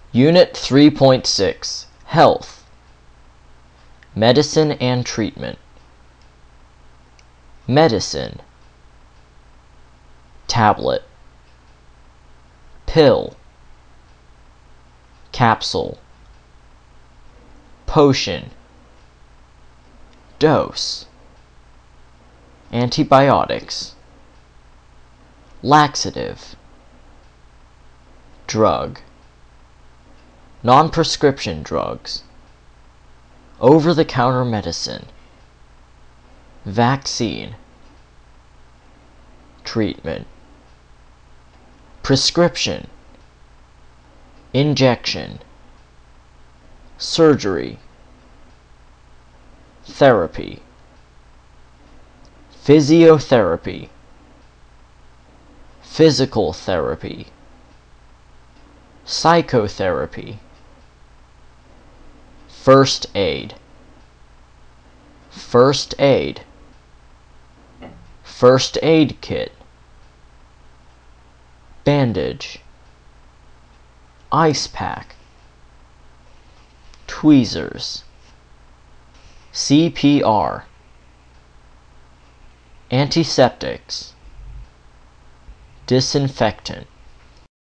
Unit 3.6 Health Medicine and Treatment. Medicine. Tablet, pill, capsule, potion, dose, antibiotics, laxative, drug, non-prescription drugs, over-the-counter medicine, vaccine, treatment, prescription, injection, surgery, therapy, physiotherapy, physical therapy, psychotherapy, first aid, first aid, first aid kit, bandage, ice pack, tweezers, CPR, antiseptics, disinfectant,